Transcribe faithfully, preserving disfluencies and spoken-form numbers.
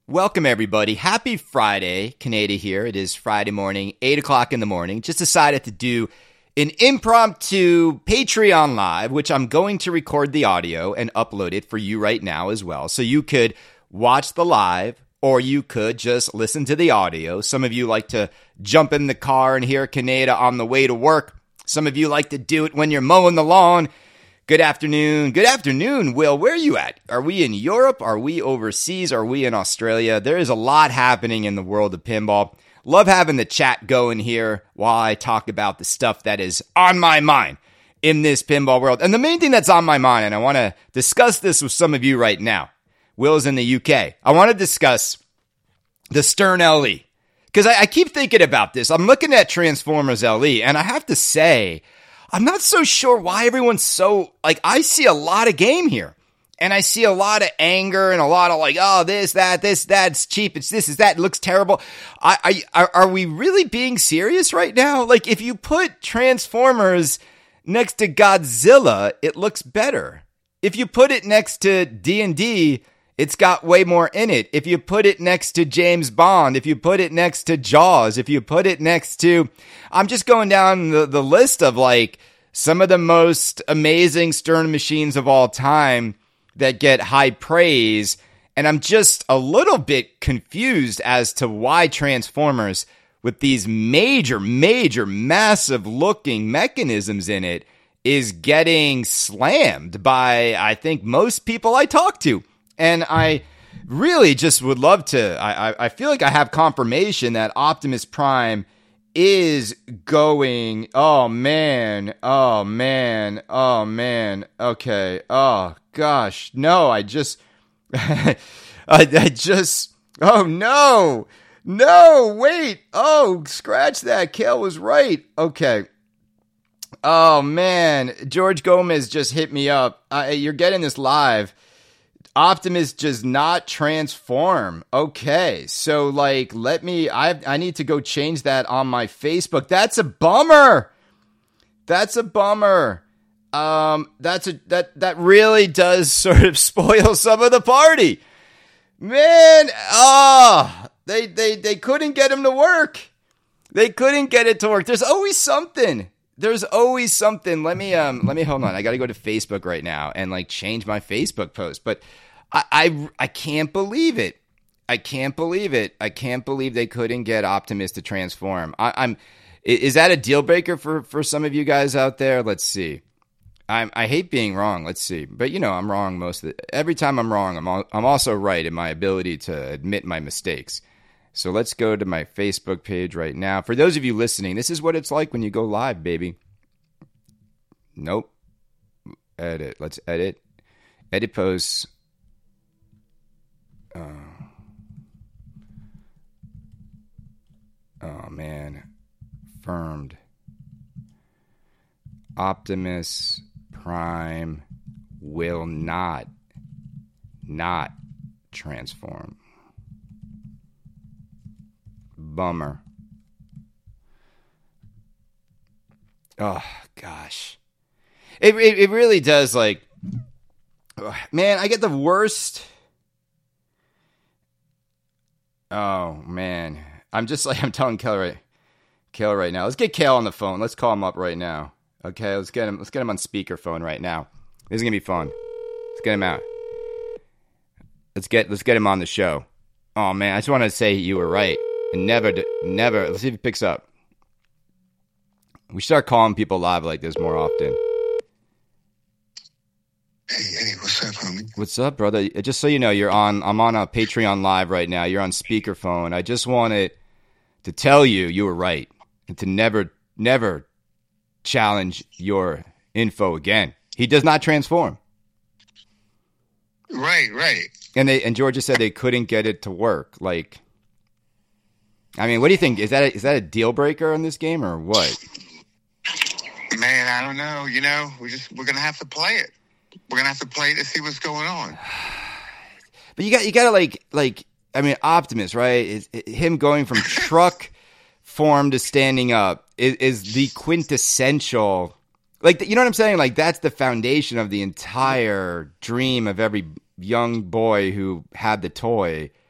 Welcome, everybody. Happy Friday. Kaneda here. It is Friday morning, eight o'clock in the morning. Just decided to do an impromptu Patreon live, which I'm going to record the audio and upload it for you right now as well. So you could watch the live, or you could just listen to the audio. Some of you like to jump in the car and hear Kaneda on the way to work. Some of you like to do it when you're mowing the lawn. Good afternoon. Good afternoon, Will. Where are you at? Are we in Europe? Are we overseas? Are we in Australia? There is a lot happening in the world of pinball. Love having the chat going here while I talk about the stuff that is on my mind in this pinball world. And the main thing that's on my mind, and I want to discuss this with some of you right now. Will's in the U K. I want to discuss the Stern L E. Because I, I keep thinking about this. I'm looking at Transformers L E, and I have to say, I'm not so sure why everyone's so, like, I see a lot of game here. And I see a lot of anger and a lot of like, oh, this, that, this, that's cheap. It's this, is that, it looks terrible. I, I, are, are we really being serious right now? Like, if you put Transformers next to Godzilla, it looks better. If you put it next to D and D, it's got way more in it. If you put it next to James Bond, if you put it next to Jaws, if you put it next to, I'm just going down the, the list of like some of the most amazing Stern machines of all time that get high praise. And I'm just a little bit confused as to why Transformers with these major, major, massive looking mechanisms in it is getting slammed by, I think, most people I talk to. And I really just would love to, I, I, I feel like I have confirmation that Optimus Prime is going, oh man, oh man, oh man, okay, oh gosh, no, I just, I, I just, oh no, no, wait, oh, scratch that, Kale was right, okay. Oh man, George Gomez just hit me up, uh, you're getting this live. Optimus does not transform. Okay, so like, let me, I I need to go change that on my Facebook. That's a bummer. That's a bummer. Um, that's a, that, that really does sort of spoil some of the party. Man, ah, oh, they, they, they couldn't get him to work. They couldn't get it to work. There's always something. There's always something. Let me, um, let me, hold on. I got to go to Facebook right now and like change my Facebook post, but I, I, I can't believe it. I can't believe it. I can't believe they couldn't get Optimus to transform. I, I'm, is that a deal breaker for, for some of you guys out there? Let's see. I'm, I hate being wrong. Let's see. But you know, I'm wrong most of the, every time I'm wrong, I'm, all, I'm also right in my ability to admit my mistakes. So let's go to my Facebook page right now. For those of you listening, this is what it's like when you go live, baby. Nope. Edit. Let's edit. Edit posts. Oh. Oh, man. Firmed. Optimus Prime will not, not transform. Bummer. Oh, gosh. It, it, it really does, like, man, I get the worst. Oh, man. I'm just like, I'm telling Kale right, Kale right now. Let's get Kale on the phone. Let's call him up right now. Okay, let's get him, let's get him on speakerphone right now. This is going to be fun. Let's get him out. Let's get, let's get him on the show. Oh, man, I just want to say you were right. And never, never, let's see if he picks up. We start calling people live like this more often. Hey, Eddie, what's up, homie? What's up, brother? Just so you know, you're on, I'm on a Patreon live right now. You're on speakerphone. I just wanted to tell you you were right. And to never, never challenge your info again. He does not transform. Right, right. And they, and Georgia said they couldn't get it to work. Like, I mean, what do you think? Is that a, is that a deal breaker in this game or what? Man, I don't know. You know, we just we're gonna have to play it. We're gonna have to play it to see what's going on. But you got you got to like like I mean, Optimus, right? Is, is him going from truck form to standing up is, is the quintessential. Like, you know what I'm saying? Like, that's the foundation of the entire dream of every young boy who had the toy.